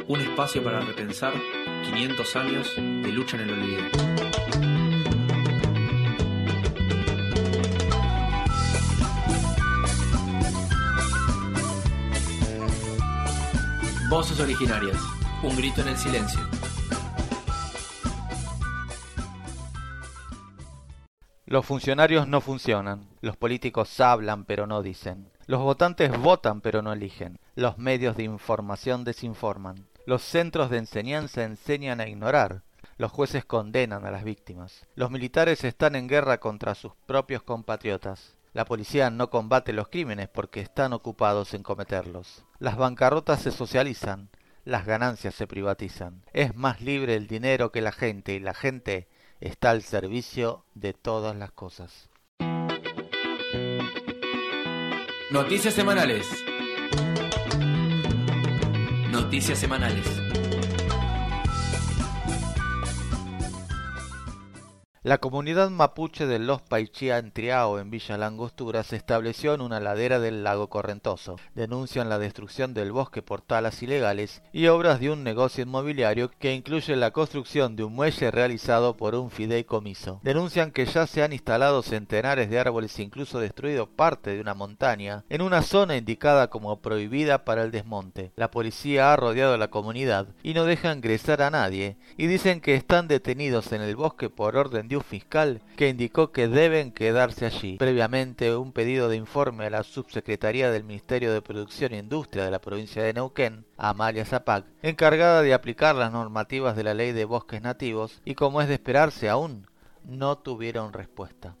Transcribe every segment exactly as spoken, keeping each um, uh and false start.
Un espacio para repensar quinientos años de lucha en el olvido. Voces originarias. Un grito en el silencio. Los funcionarios no funcionan, los políticos hablan pero no dicen, los votantes votan pero no eligen, los medios de información desinforman, los centros de enseñanza enseñan a ignorar, los jueces condenan a las víctimas, los militares están en guerra contra sus propios compatriotas, la policía no combate los crímenes porque están ocupados en cometerlos, las bancarrotas se socializan, las ganancias se privatizan, es más libre el dinero que la gente y la gente está al servicio de todas las cosas. Noticias semanales. Noticias semanales. La comunidad mapuche de Los Paichía en Triao, en Villa La Angostura, se estableció en una ladera del lago Correntoso. Denuncian la destrucción del bosque por talas ilegales y obras de un negocio inmobiliario que incluye la construcción de un muelle realizado por un fideicomiso. Denuncian que ya se han instalado centenares de árboles e incluso destruido parte de una montaña en una zona indicada como prohibida para el desmonte. La policía ha rodeado la comunidad y no deja ingresar a nadie y dicen que están detenidos en el bosque por orden de un fiscal que indicó que deben quedarse allí. Previamente, un pedido de informe a la subsecretaría del Ministerio de Producción e Industria de la provincia de Neuquén, Amalia Zapac, encargada de aplicar las normativas de la Ley de Bosques Nativos, y como es de esperarse aún, no tuvieron respuesta.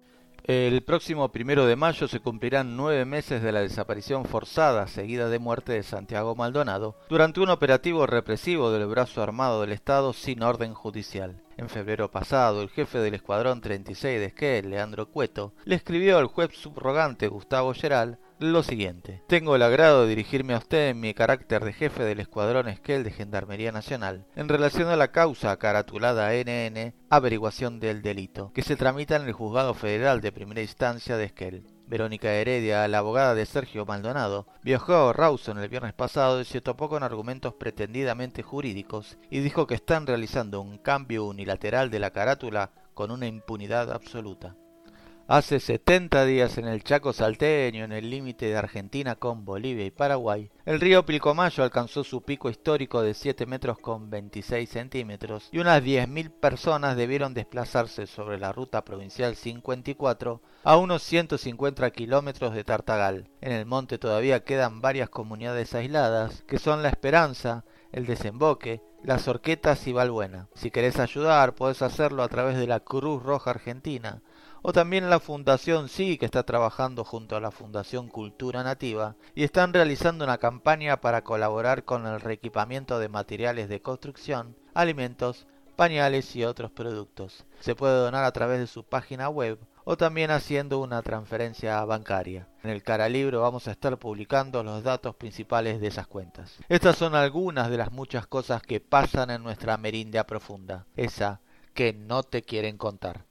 El próximo primero de mayo se cumplirán nueve meses de la desaparición forzada seguida de muerte de Santiago Maldonado durante un operativo represivo del brazo armado del Estado sin orden judicial. En febrero pasado, el jefe del Escuadrón treinta y seis de Esquel, Leandro Cueto, le escribió al juez subrogante Gustavo Geral lo siguiente: tengo el agrado de dirigirme a usted en mi carácter de jefe del Escuadrón Esquel de Gendarmería Nacional en relación a la causa caratulada N N, averiguación del delito, que se tramita en el Juzgado Federal de Primera Instancia de Esquel. Verónica Heredia, la abogada de Sergio Maldonado, viajó a Rawson el viernes pasado y se topó con argumentos pretendidamente jurídicos y dijo que están realizando un cambio unilateral de la carátula con una impunidad absoluta. Hace setenta días en el Chaco salteño, en el límite de Argentina con Bolivia y Paraguay, el río Pilcomayo alcanzó su pico histórico de siete metros con veintiséis centímetros y unas diez mil personas debieron desplazarse sobre la ruta provincial cincuenta y cuatro a unos ciento cincuenta kilómetros de Tartagal. En el monte todavía quedan varias comunidades aisladas, que son La Esperanza, El Desemboque, Las Horquetas y Balbuena. Si querés ayudar, podés hacerlo a través de la Cruz Roja Argentina, o también la Fundación Sí, que está trabajando junto a la Fundación Cultura Nativa y están realizando una campaña para colaborar con el reequipamiento de materiales de construcción, alimentos, pañales y otros productos. Se puede donar a través de su página web o también haciendo una transferencia bancaria. En el Caralibro vamos a estar publicando los datos principales de esas cuentas. Estas son algunas de las muchas cosas que pasan en nuestra Amerindia profunda, esa que no te quieren contar.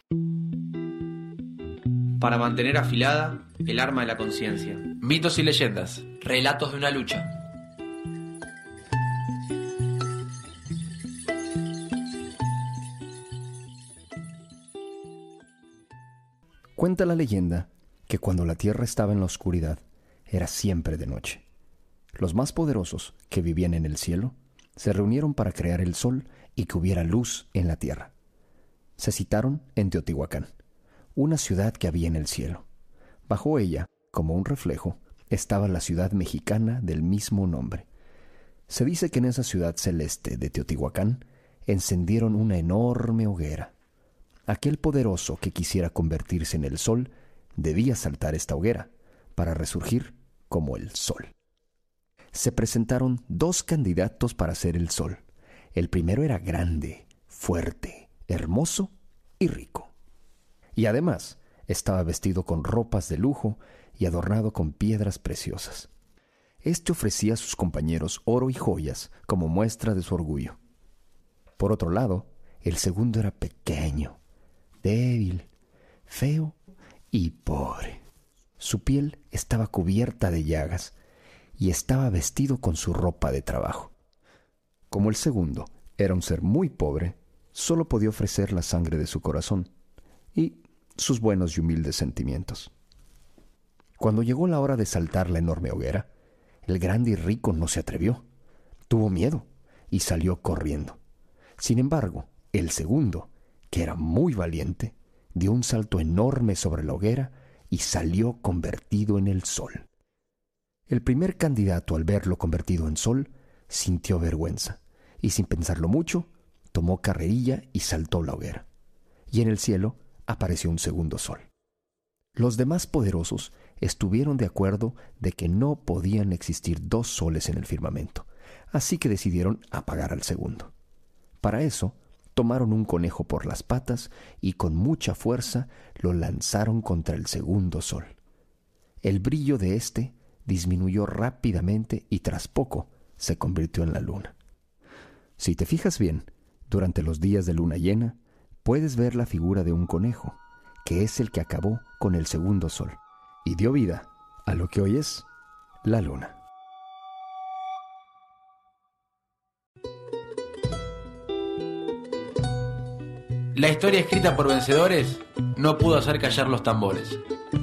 Para mantener afilada el arma de la conciencia. Mitos y leyendas. Relatos de una lucha. Cuenta la leyenda que cuando la tierra estaba en la oscuridad, era siempre de noche. Los más poderosos, que vivían en el cielo, se reunieron para crear el sol y que hubiera luz en la tierra. Se citaron en Teotihuacán, una ciudad que había en el cielo. Bajo ella, como un reflejo, estaba la ciudad mexicana del mismo nombre. Se dice que en esa ciudad celeste de Teotihuacán encendieron una enorme hoguera. Aquel poderoso que quisiera convertirse en el sol debía saltar esta hoguera para resurgir como el sol. Se presentaron dos candidatos para ser el sol. El primero era grande, fuerte, hermoso y rico. Y además estaba vestido con ropas de lujo y adornado con piedras preciosas. Este ofrecía a sus compañeros oro y joyas como muestra de su orgullo. Por otro lado, el segundo era pequeño, débil, feo y pobre. Su piel estaba cubierta de llagas y estaba vestido con su ropa de trabajo. como el segundo era un ser muy pobre, solo podía ofrecer la sangre de su corazón y sus buenos y humildes sentimientos. Cuando llegó la hora de saltar la enorme hoguera, el grande y rico no se atrevió. Tuvo miedo y salió corriendo. Sin embargo, el segundo, que era muy valiente, dio un salto enorme sobre la hoguera y salió convertido en el sol. El primer candidato, al verlo convertido en sol, sintió vergüenza y, sin pensarlo mucho, tomó carrerilla y saltó la hoguera. Y en el cielo apareció un segundo sol. Los demás poderosos estuvieron de acuerdo de que no podían existir dos soles en el firmamento, así que decidieron apagar al segundo. Para eso, tomaron un conejo por las patas y con mucha fuerza lo lanzaron contra el segundo sol. El brillo de éste disminuyó rápidamente y tras poco se convirtió en la luna. Si te fijas bien, durante los días de luna llena, puedes ver la figura de un conejo, que es el que acabó con el segundo sol y dio vida a lo que hoy es la luna. La historia escrita por vencedores no pudo hacer callar los tambores.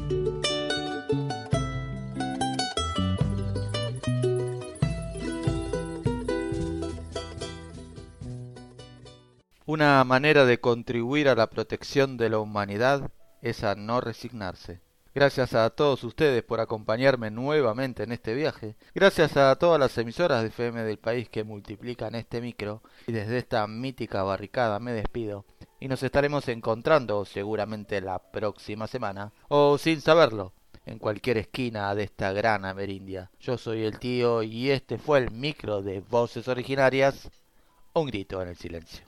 Una manera de contribuir a la protección de la humanidad es a no resignarse. Gracias a todos ustedes por acompañarme nuevamente en este viaje. Gracias a todas las emisoras de F M del país que multiplican este micro. Y desde esta mítica barricada me despido. Y nos estaremos encontrando seguramente la próxima semana, o sin saberlo, en cualquier esquina de esta gran amerindia. Yo soy el tío y este fue el micro de Voces Originarias, un grito en el silencio.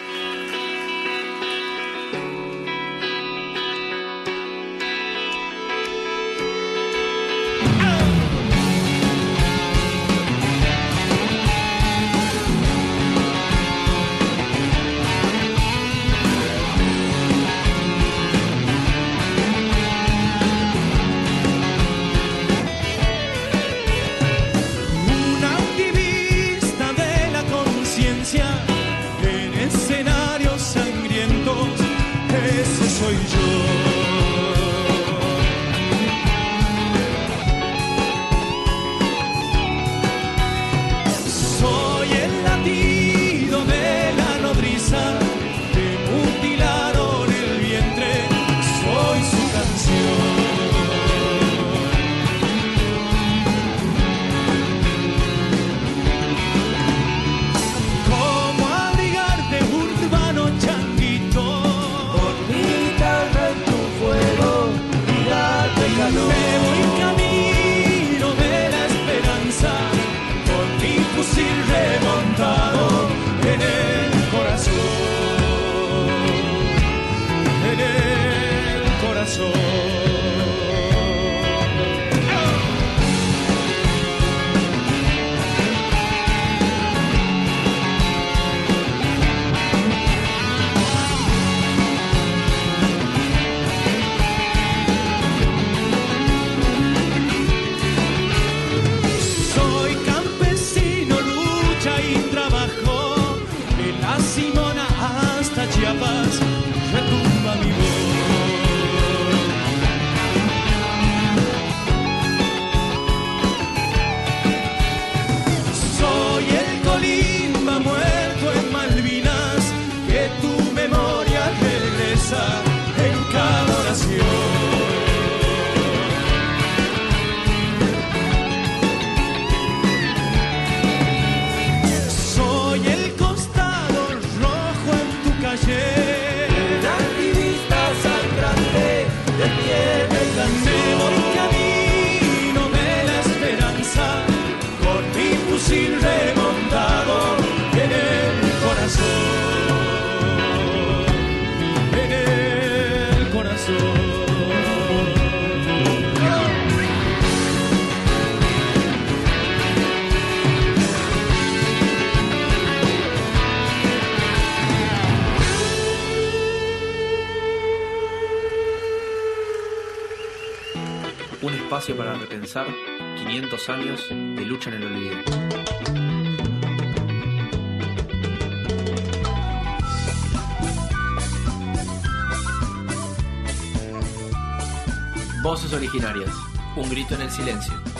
En escenarios sangrientos, ese soy yo. Soy el latido de la nodriza que mutilaron el vientre, soy su canción. Me voy camino de la esperanza, con mi fusil remontado en el corazón, en el corazón. Chiapas, retumba mi voz. Soy el Colimba muerto en Malvinas, que tu memoria regresa en cada oración. Soy el costado rojo en tu calle, el activista sangrante de pie de canción. Me voy camino de la esperanza, con mi fusil remontado en el corazón, en el corazón. Un espacio para repensar quinientos años de lucha en el olvido. Voces originarias. Un grito en el silencio.